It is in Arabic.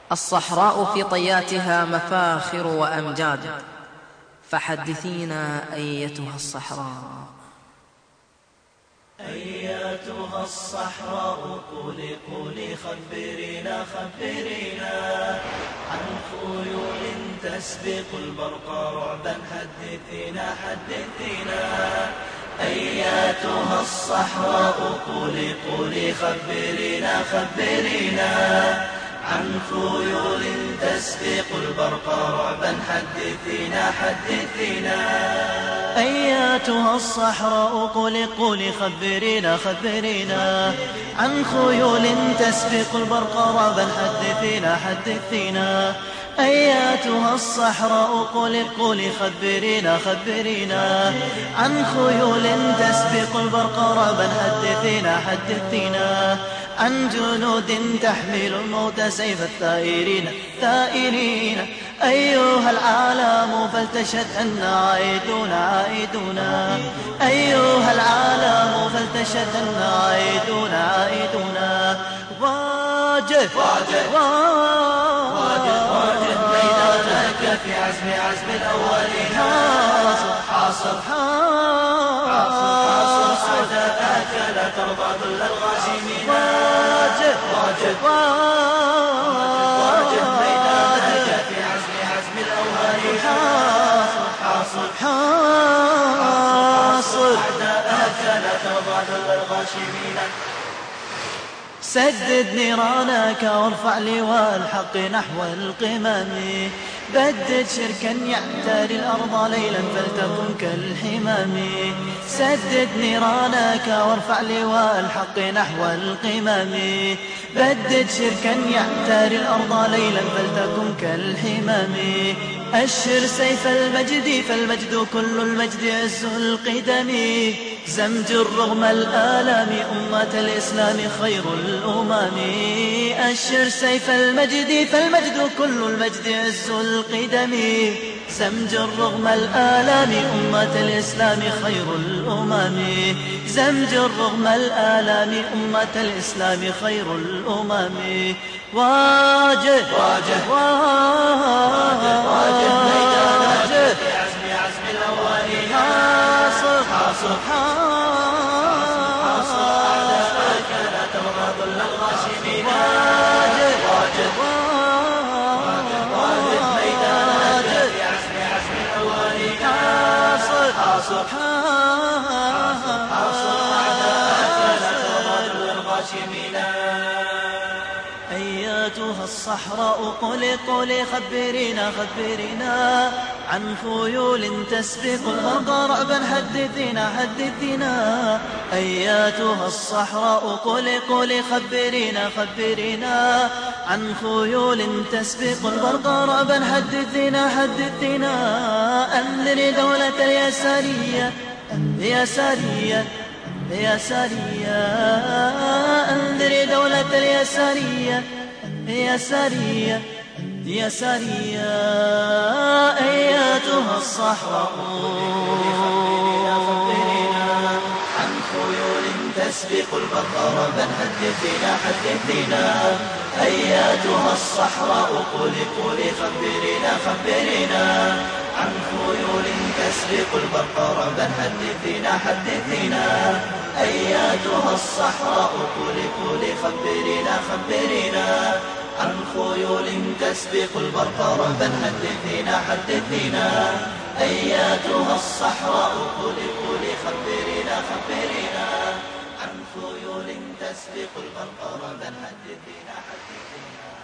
الصحراء في طياتها مفاخر وأمجاد، فحدثينا أيتها الصحراء. أيتها الصحراء قولي قولي خبرينا عن خيول تسبق البرق رعبا، حدثينا أيتها الصحراء قولي قولي خبرينا عن خيول تسبق البرق رعبا، حدثينا أياتها الصحراء قولي قولي خبرينا عن خيول تسبق البرق رعبا، حدثينا أياتها الصحراء قولي قولي خبرينا عن خيول تسبق البرق رعبا، حدثينا عن جنود تحمل الموت سيف الثائرين أيها العالم فلتشهد أن عائدون أيها العالم فلتشهد أن عائدون واجه ميدانك في عزم الأولين، حاصر أعداءك لا ترضى ذل الغاشمين، واجه ميدانك في عزم الأولين، حاصر أعداءك لا ترضى ذل الغاشمين. سدد نيرانك وارفع لواء الحق نحو القمم، بدد شركا يعتري الأرض ليلا فلتكن كالحمام. سدد نيرانك وارفع لواء الحق نحو القمم، بدد شركا يعتري الأرض ليلا فلتكن كالحمام. أشر سيف المجد فالمجد كل المجد عز القدم، زمجر رغم الآلام أمة الإسلام خير الأمم. أشر سيف المجد فالمجد كل المجد عز القدم، زمجر رغم الآلام أمة الإسلام خير الأمم. زمجر رغم الآلام أمة الإسلام خير الأمم. واجه ميدانك في عزم الأولين، حاصر أعداءك لا ترضى ذل الغاشمين، واجه ميدانك في عزم الأولين، حاصر أعداءك لا ترضى ذل الغاشمين. أياتها الصحراء قولي قولي خبرينا عن خيول تسبق الغرق رعبا، حدثينا أياتها الصحراء قولي قولي خبرينا عن خيول تسبق الغرق رعبا، حدثينا أنذري دولة اليسارية أنذري دولة اليسارية أياتها الصحراء عن خيول تسبق البرق رعبا، حدثينا أياتها الصحراء قولي قولي خبرينا عن خيول تسبق البرق رعبا، حدثينا أياتها الصحراء قولي قولي خبرينا عن خيول تسبق البرق رعبا، حدثينا أياتها الصحراء قولي قولي خبرينا عن خيول تسبق البرق رعبا، حدثينا